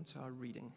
to our reading.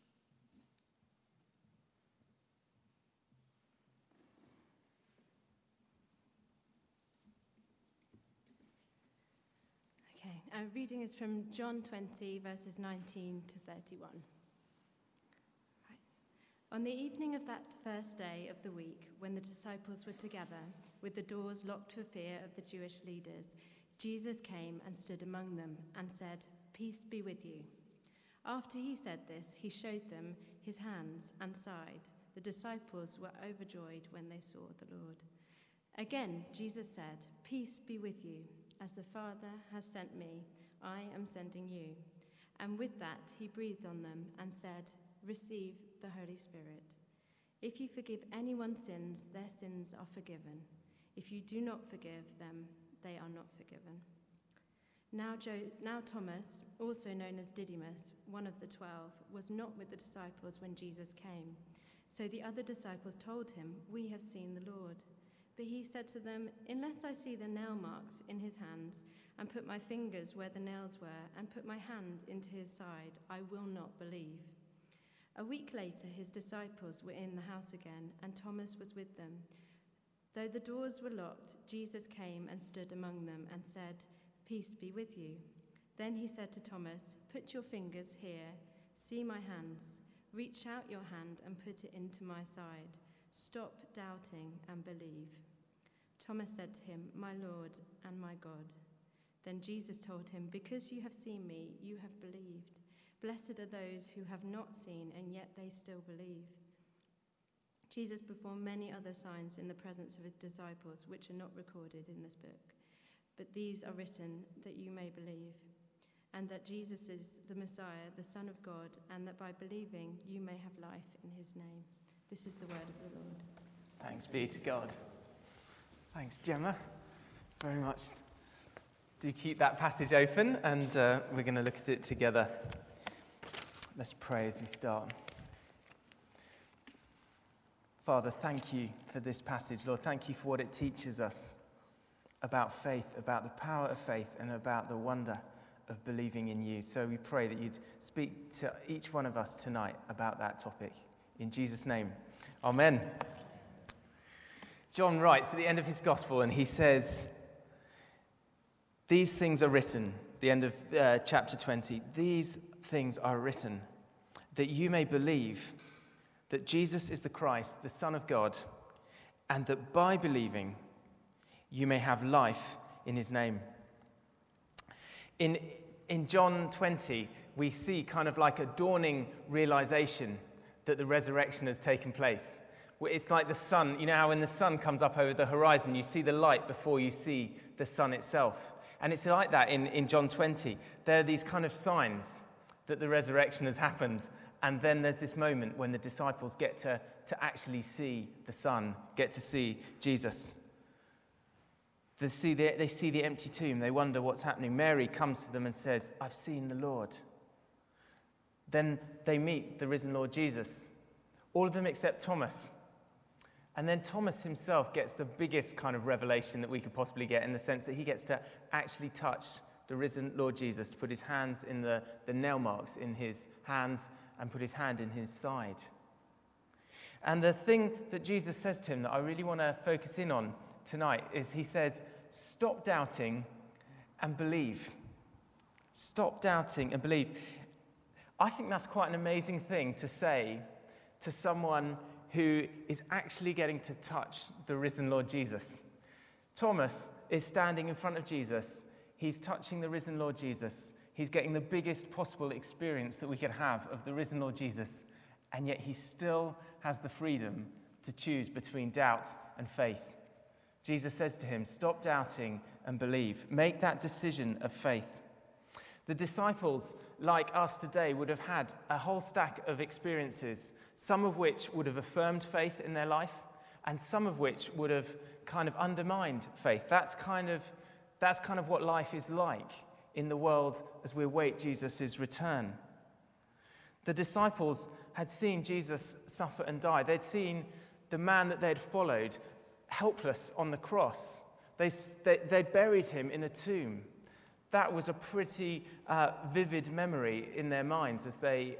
Okay, our reading is from John 20, verses 19 to 31. Right. On the evening of that first day of the week, when the disciples were together, with the doors locked for fear of the Jewish leaders, Jesus came and stood among them and said, "Peace be with you." After he said this, he showed them his hands and side. The disciples were overjoyed when they saw the Lord. Again, Jesus said, "Peace be with you. As the Father has sent me, I am sending you." And with that, he breathed on them and said, "Receive the Holy Spirit. If you forgive anyone's sins, their sins are forgiven. If you do not forgive them, they are not forgiven." Now Thomas, also known as Didymus, one of the 12, was not with the disciples when Jesus came. So the other disciples told him, "We have seen the Lord." But he said to them, "Unless I see the nail marks in his hands, and put my fingers where the nails were, and put my hand into his side, I will not believe." A week later, his disciples were in the house again, and Thomas was with them. Though the doors were locked, Jesus came and stood among them and said, "Peace be with you." Then he said to Thomas, "Put your fingers here, see my hands. Reach out your hand and put it into my side. Stop doubting and believe." Thomas said to him, "My Lord and my God." Then Jesus told him, "Because you have seen me, you have believed. Blessed are those who have not seen and yet they still believe." Jesus performed many other signs in the presence of his disciples, which are not recorded in this book. But these are written that you may believe, and that Jesus is the Messiah, the Son of God, and that by believing you may have life in his name. This is the word of the Lord. Thanks be to God. Thanks, Gemma, very much. Do keep that passage open, and we're going to look at it together. Let's pray as we start. Father, thank you for this passage. Lord, thank you for what it teaches us about faith, about the power of faith, and about the wonder of believing in you. So we pray that you'd speak to each one of us tonight about that topic. In Jesus' name, amen. John writes at the end of his gospel, and he says, "These things are written," the end of chapter 20, "These things are written, that you may believe that Jesus is the Christ, the Son of God, and that by believing you may have life in his name." In John 20, we see kind of like a dawning realization that the resurrection has taken place. It's like the sun. You know how when the sun comes up over the horizon, you see the light before you see the sun itself. And it's like that in John 20. There are these kind of signs that the resurrection has happened. And then there's this moment when the disciples get to actually see the Son, get to see Jesus. They see the empty tomb. They wonder what's happening. Mary comes to them and says, "I've seen the Lord." Then they meet the risen Lord Jesus. All of them except Thomas. And then Thomas himself gets the biggest kind of revelation that we could possibly get, in the sense that he gets to actually touch the risen Lord Jesus, to put his hands in the nail marks in his hands and put his hand in his side. And the thing that Jesus says to him that I really want to focus in on tonight is he says, "Stop doubting and believe." Stop doubting and believe. I think that's quite an amazing thing to say to someone who is actually getting to touch the risen Lord Jesus. Thomas is standing in front of Jesus. He's touching the risen Lord Jesus. He's getting the biggest possible experience that we could have of the risen Lord Jesus. And yet he still has the freedom to choose between doubt and faith. Jesus says to him, "Stop doubting and believe." Make that decision of faith. The disciples, like us today, would have had a whole stack of experiences, some of which would have affirmed faith in their life, and some of which would have kind of undermined faith. That's kind of what life is like in the world as we await Jesus' return. The disciples had seen Jesus suffer and die. They'd seen the man that they'd followed helpless on the cross. They'd buried him in a tomb. that was a pretty vivid memory in their minds as they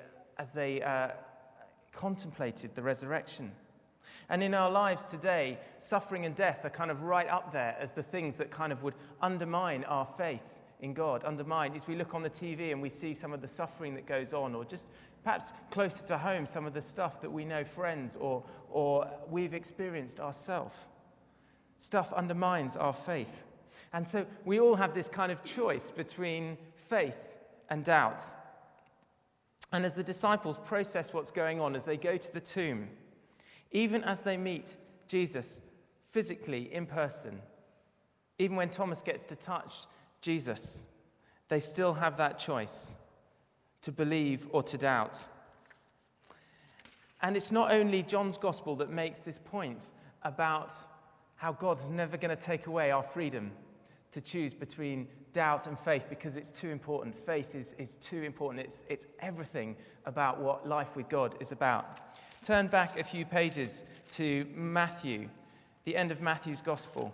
contemplated the resurrection. And in our lives today, suffering and death are kind of right up there as the things that kind of would undermine our faith in God, undermine, as we look on the TV and we see some of the suffering that goes on, or just perhaps closer to home, some of the stuff that we know friends or we've experienced ourselves. Stuff undermines our faith. And so we all have this kind of choice between faith and doubt. And as the disciples process what's going on, as they go to the tomb, even as they meet Jesus physically in person, even when Thomas gets to touch Jesus, they still have that choice to believe or to doubt. And it's not only John's gospel that makes this point about how God's never going to take away our freedom to choose between doubt and faith, because it's too important. Faith is too important. It's everything about what life with God is about. Turn back a few pages to Matthew, the end of Matthew's gospel.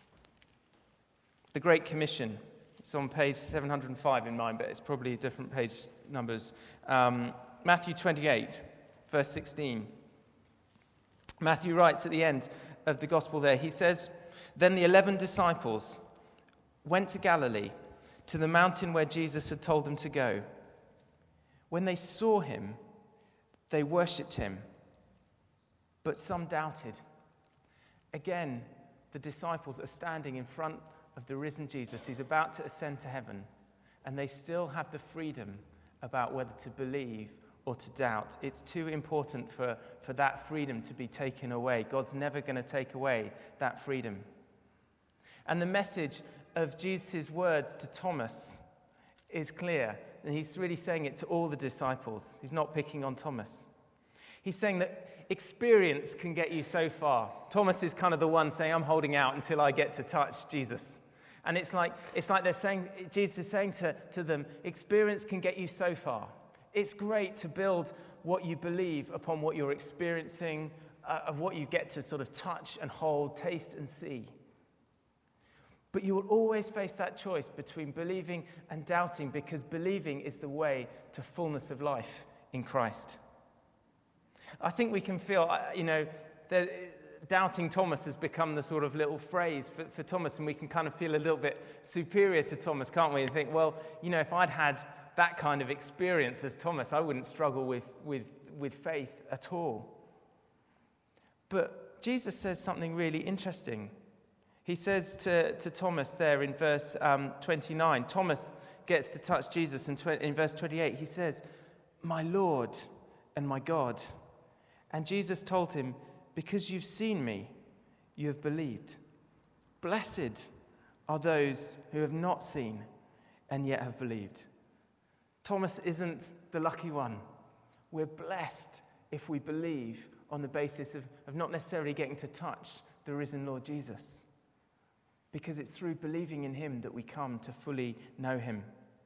The Great Commission. It's on page 705 in mine, but it's probably different page numbers. Matthew 28, verse 16. Matthew writes at the end of the gospel there, he says, "Then the 11 disciples went to Galilee, to the mountain where Jesus had told them to go. When they saw him, they worshipped him, but some doubted." Again, the disciples are standing in front of the risen Jesus who's about to ascend to heaven, and they still have the freedom about whether to believe or to doubt. It's too important for that freedom to be taken away. God's never going to take away that freedom. And the message of Jesus' words to Thomas is clear, and he's really saying it to all the disciples. He's not picking on Thomas. He's saying that experience can get you so far. Thomas is kind of the one saying, I'm holding out until I get to touch Jesus. And it's like they're saying, Jesus is saying to them, experience can get you so far. It's great to build what you believe upon what you're experiencing, of what you get to sort of touch and hold, taste and see. But you will always face that choice between believing and doubting, because believing is the way to fullness of life in Christ. I think we can feel, that doubting Thomas has become the sort of little phrase for Thomas, and we can kind of feel a little bit superior to Thomas, can't we? And think, well, if I'd had that kind of experience as Thomas, I wouldn't struggle with faith at all. But Jesus says something really interesting. He says to Thomas there in verse 29, Thomas gets to touch Jesus, and in verse 28 he says, "My Lord and my God." And Jesus told him, "Because you've seen me, you have believed. Blessed are those who have not seen and yet have believed." Thomas isn't the lucky one. We're blessed if we believe on the basis of not necessarily getting to touch the risen Lord Jesus, because it's through believing in him that we come to fully know him.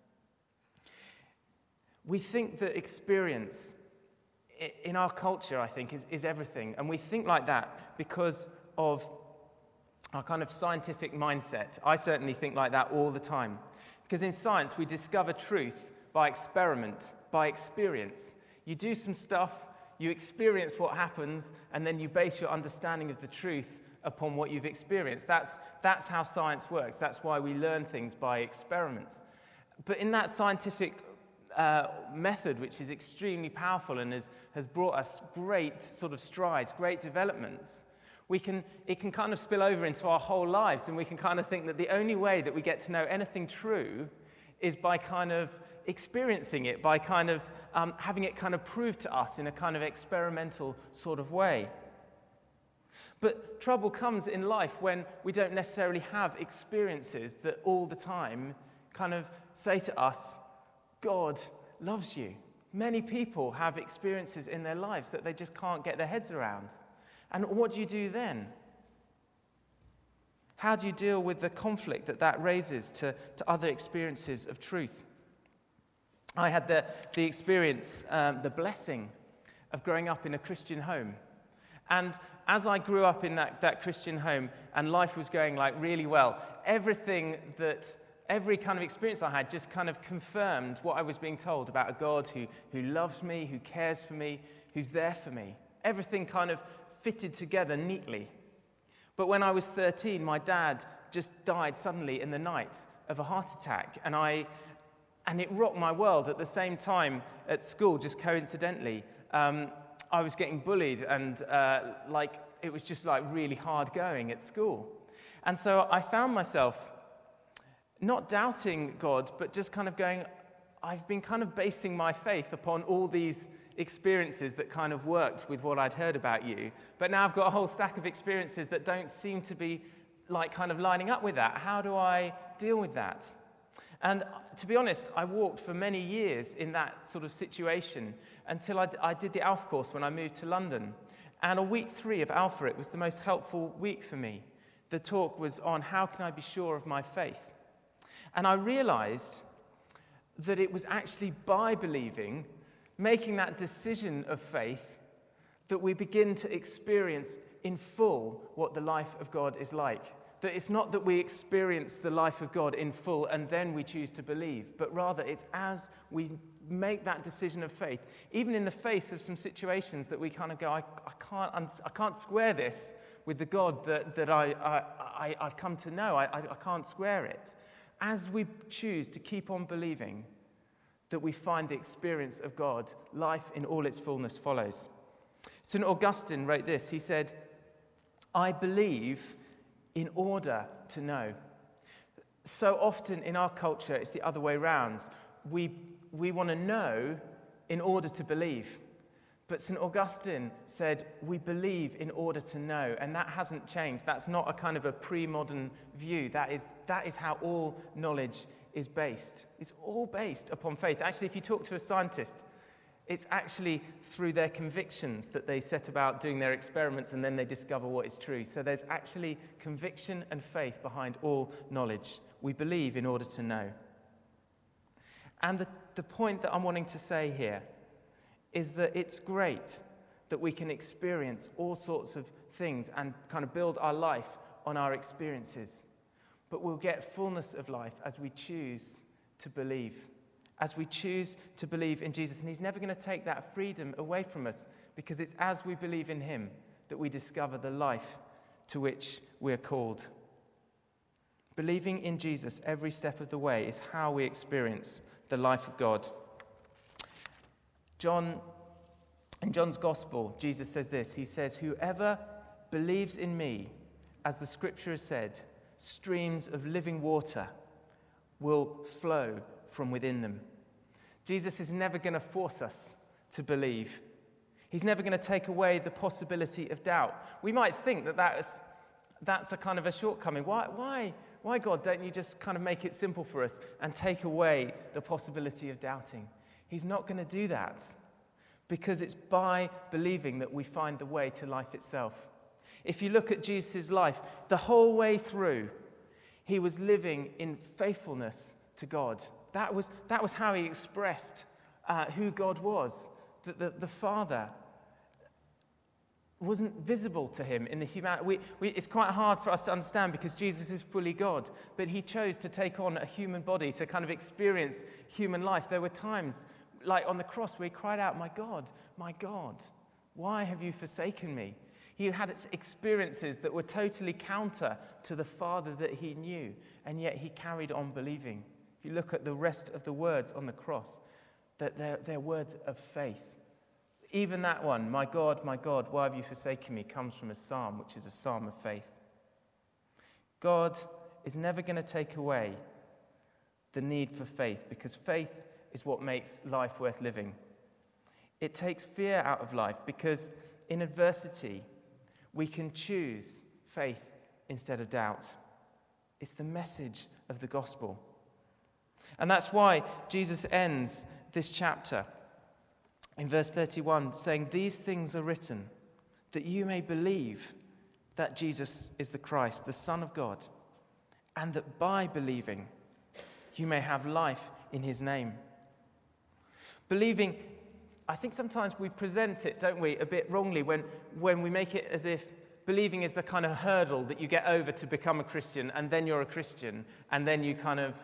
We think that experience in our culture, I think, is everything. And we think like that because of our kind of scientific mindset. I certainly think like that all the time. Because in science, we discover truth by experiment, by experience. You do some stuff, you experience what happens, and then you base your understanding of the truth upon what you've experienced. That's how science works. That's why we learn things by experiment. But in that scientific method, which is extremely powerful and has brought us great sort of strides, great developments, it can kind of spill over into our whole lives, and we can kind of think that the only way that we get to know anything true is by kind of experiencing it, by kind of having it kind of proved to us in a kind of experimental sort of way. But trouble comes in life when we don't necessarily have experiences that all the time kind of say to us, God loves you. Many people have experiences in their lives that they just can't get their heads around. And what do you do then? How do you deal with the conflict that raises to other experiences of truth? I had the experience, the blessing of growing up in a Christian home. And as I grew up in that Christian home and life was going like really well, everything that every kind of experience I had just kind of confirmed what I was being told about a God who loves me, who cares for me, who's there for me. Everything kind of fitted together neatly. But when I was 13, my dad just died suddenly in the night of a heart attack, and it rocked my world. At the same time, at school, just coincidentally, I was getting bullied, and it was just really hard going at school. And so I found myself not doubting God, but just kind of going, I've been kind of basing my faith upon all these experiences that kind of worked with what I'd heard about you. But now I've got a whole stack of experiences that don't seem to be kind of lining up with that. How do I deal with that? And to be honest, I walked for many years in that sort of situation until I did the Alpha course when I moved to London. And on week 3 of Alpha, it was the most helpful week for me. The talk was on how can I be sure of my faith? And I realized that it was actually by believing, making that decision of faith, that we begin to experience in full what the life of God is like. That it's not that we experience the life of God in full and then we choose to believe, but rather it's as we make that decision of faith, even in the face of some situations that we kind of go, I can't square this with the God that I've come to know. I can't square it. As we choose to keep on believing, that we find the experience of God, life in all its fullness follows. St. Augustine wrote this. He said, I believe in order to know. So often in our culture, it's the other way around. We want to know in order to believe. But St. Augustine said, we believe in order to know, and that hasn't changed. That's not a kind of a pre-modern view. That is how all knowledge is based. It's all based upon faith. Actually, if you talk to a scientist, it's actually through their convictions that they set about doing their experiments and then they discover what is true. So there's actually conviction and faith behind all knowledge. We believe in order to know. And the point that I'm wanting to say here is that it's great that we can experience all sorts of things and kind of build our life on our experiences. But we'll get fullness of life as we choose to believe. As we choose to believe in Jesus. And he's never going to take that freedom away from us, because it's as we believe in him that we discover the life to which we're called. Believing in Jesus every step of the way is how we experience the life of God. In John's Gospel, Jesus says this. He says, whoever believes in me, as the scripture has said, streams of living water will flow from within them. Jesus is never going to force us to believe. He's never going to take away the possibility of doubt. We might think that's a kind of a shortcoming. Why, God, don't you just kind of make it simple for us and take away the possibility of doubting? He's not going to do that, because it's by believing that we find the way to life itself. If you look at Jesus' life, the whole way through, he was living in faithfulness to God. That was how he expressed who God was. The Father wasn't visible to him in the humanity. It's quite hard for us to understand because Jesus is fully God, but he chose to take on a human body to kind of experience human life. There were times, like on the cross, where he cried out, my God, why have you forsaken me? He had experiences that were totally counter to the Father that he knew, and yet he carried on believing. If you look at the rest of the words on the cross, that they're words of faith. Even that one, my God, why have you forsaken me, comes from a psalm, which is a psalm of faith. God is never going to take away the need for faith, because faith is what makes life worth living. It takes fear out of life, because in adversity, we can choose faith instead of doubt. It's the message of the gospel. And that's why Jesus ends this chapter in verse 31 saying, these things are written that you may believe that Jesus is the Christ, the Son of God, and that by believing you may have life in his name. Believing, I think sometimes we present it, don't we, a bit wrongly when we make it as if believing is the kind of hurdle that you get over to become a Christian, and then you're a Christian, and then you kind of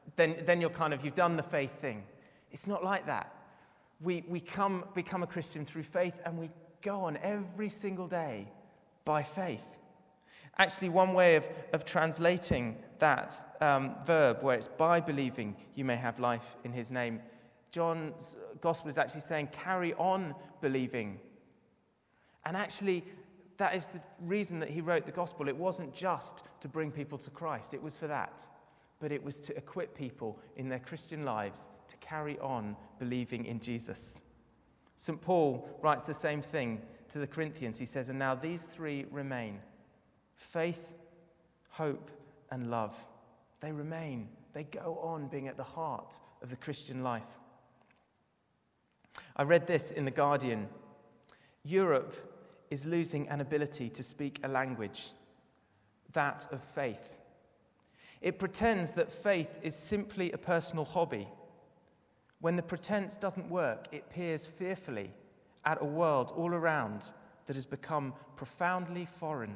then you've done the faith thing. It's not like that. We become a Christian through faith, and we go on every single day by faith. Actually, one way of translating that verb, where it's by believing you may have life in his name, John's gospel is actually saying carry on believing. And actually, that is the reason that he wrote the gospel. It wasn't just to bring people to Christ. It was for that. But it was to equip people in their Christian lives to carry on believing in Jesus. St. Paul writes the same thing to the Corinthians. He says, and now these three remain: faith, hope, and love. They remain. They go on being at the heart of the Christian life. I read this in The Guardian. Europe is losing an ability to speak a language, that of faith. It pretends that faith is simply a personal hobby. When the pretense doesn't work, it peers fearfully at a world all around that has become profoundly foreign.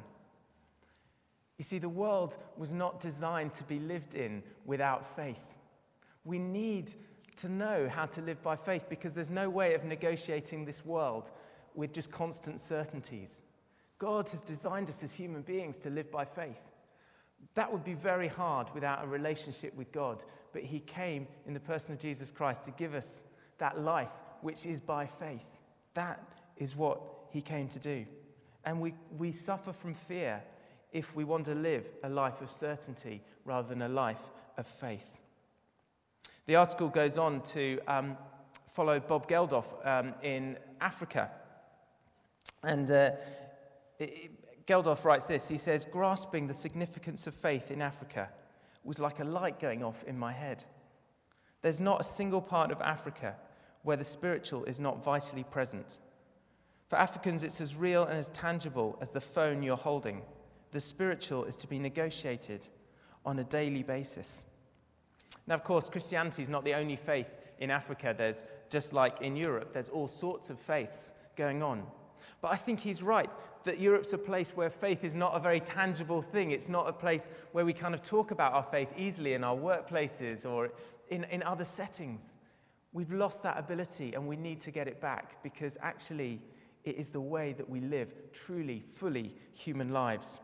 You see, the world was not designed to be lived in without faith. We need to know how to live by faith, because there's no way of negotiating this world with just constant certainties. God has designed us as human beings to live by faith. That would be very hard without a relationship with God, but he came in the person of Jesus Christ to give us that life which is by faith. That is what he came to do. And we suffer from fear if we want to live a life of certainty rather than a life of faith. The article goes on to follow Bob Geldof in Africa. And Geldof writes this. He says, grasping the significance of faith in Africa was like a light going off in my head. There's not a single part of Africa where the spiritual is not vitally present. For Africans, it's as real and as tangible as the phone you're holding. The spiritual is to be negotiated on a daily basis. Now, of course, Christianity is not the only faith in Africa. There's, just like in Europe, there's all sorts of faiths going on. But I think he's right that Europe's a place where faith is not a very tangible thing. It's not a place where we kind of talk about our faith easily in our workplaces or in other settings. We've lost that ability, and we need to get it back, because actually it is the way that we live truly, fully human lives.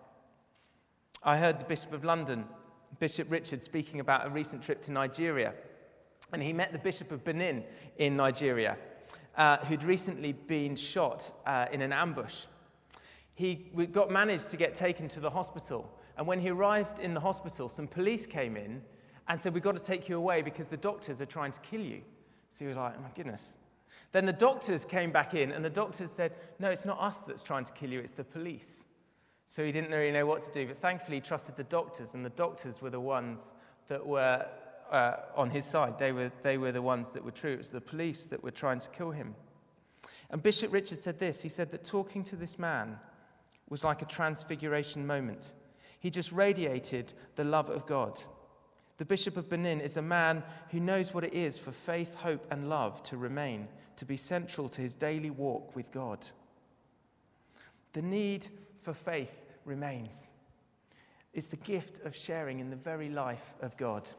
I heard the Bishop of London, Bishop Richard, speaking about a recent trip to Nigeria. And he met the Bishop of Benin in Nigeria, who'd recently been shot in an ambush. He managed to get taken to the hospital. And when he arrived in the hospital, some police came in and said, we've got to take you away because the doctors are trying to kill you. So he was like, oh my goodness. Then the doctors came back in, and the doctors said, no, it's not us that's trying to kill you, it's the police. So he didn't really know what to do, but thankfully he trusted the doctors, and the doctors were the ones that were on his side. They were the ones that were true. It was the police that were trying to kill him. And Bishop Richard said this. He said that talking to this man was like a transfiguration moment. He just radiated the love of God. The Bishop of Benin is a man who knows what it is for faith, hope, and love to remain, to be central to his daily walk with God. The need for faith remains. It's the gift of sharing in the very life of God.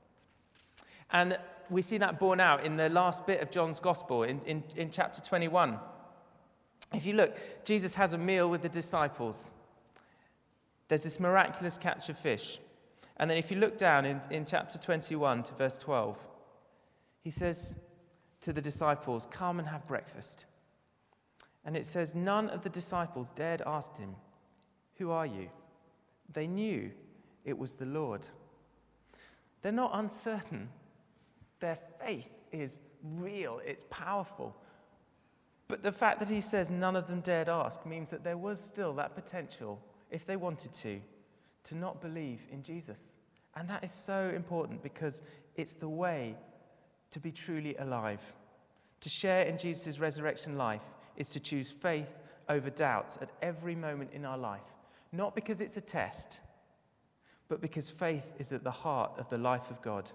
And we see that borne out in the last bit of John's Gospel, in chapter 21. If you look, Jesus has a meal with the disciples. There's this miraculous catch of fish. And then if you look down in chapter 21 to verse 12, he says to the disciples, come and have breakfast. And it says, none of the disciples dared ask him, who are you? They knew it was the Lord. They're not uncertain. Their faith is real. It's powerful. But the fact that he says none of them dared ask means that there was still that potential, if they wanted to not believe in Jesus. And that is so important, because it's the way to be truly alive. To share in Jesus' resurrection life is to choose faith over doubt at every moment in our life. Not because it's a test, but because faith is at the heart of the life of God.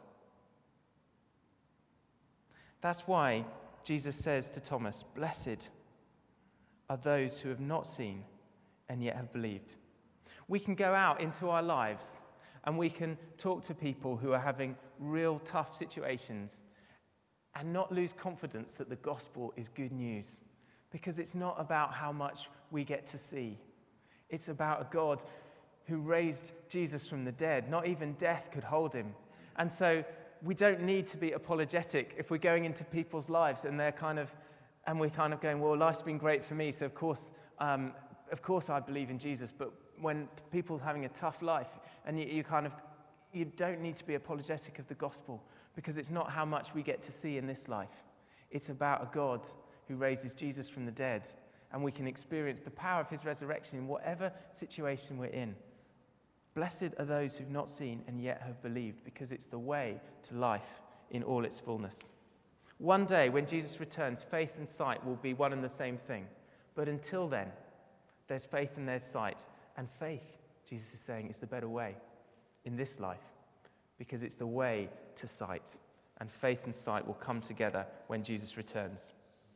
That's why Jesus says to Thomas, blessed are those who have not seen and yet have believed. We can go out into our lives And we can talk to people who are having real tough situations and not lose confidence that the gospel is good news. Because it's not about how much we get to see. It's about a God who raised Jesus from the dead. Not even death could hold him. And so we don't need to be apologetic if we're going into people's lives and we're kind of going, well, life's been great for me, so of course I believe in Jesus. But when people are having a tough life, and you don't need to be apologetic of the gospel, because it's not how much we get to see in this life. It's about a God who raises Jesus from the dead, and we can experience the power of his resurrection in whatever situation we're in. Blessed are those who've not seen and yet have believed, because it's the way to life in all its fullness. One day, when Jesus returns, faith and sight will be one and the same thing. But until then, there's faith and there's sight. And faith, Jesus is saying, is the better way in this life, because it's the way to sight. And faith and sight will come together when Jesus returns.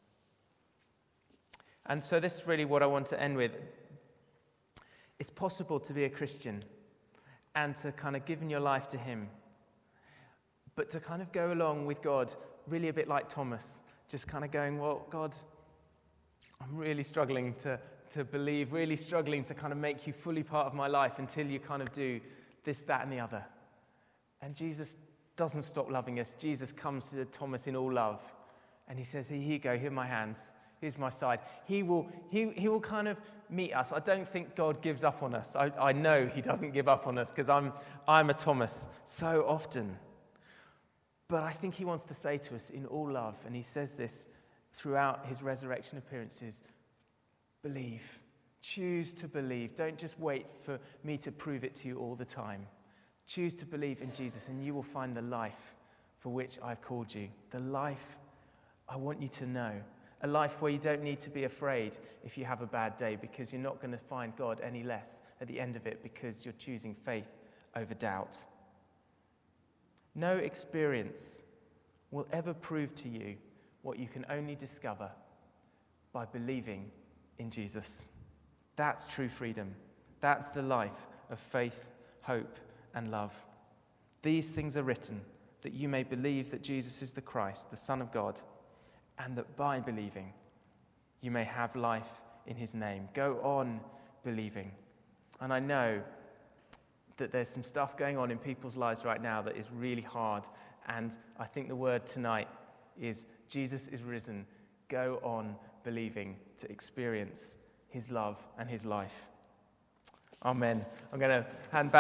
And so this is really what I want to end with. It's possible to be a Christian and to kind of give your life to him, but to kind of go along with God really a bit like Thomas, just kind of going, well, God, I'm really struggling to believe, really struggling to kind of make you fully part of my life until you kind of do this, that, and the other. And Jesus doesn't stop loving us. Jesus comes to Thomas in all love, and he says, here you go, here are my hands. Here's my side. He will kind of meet us. I don't think God gives up on us. I know he doesn't give up on us, because I'm a Thomas so often. But I think he wants to say to us in all love, and he says this throughout his resurrection appearances, believe. Choose to believe. Don't just wait for me to prove it to you all the time. Choose to believe in Jesus, and you will find the life for which I've called you. The life I want you to know. A life where you don't need to be afraid if you have a bad day, because you're not going to find God any less at the end of it, because you're choosing faith over doubt. No experience will ever prove to you what you can only discover by believing in Jesus. That's true freedom. That's the life of faith, hope, and love. These things are written that you may believe that Jesus is the Christ, the Son of God, and that by believing you may have life in his name. Go on believing. And I know that there's some stuff going on in people's lives right now that is really hard, and I think the word tonight is Jesus is risen. Go on believing to experience his love and his life. Amen. I'm going to hand back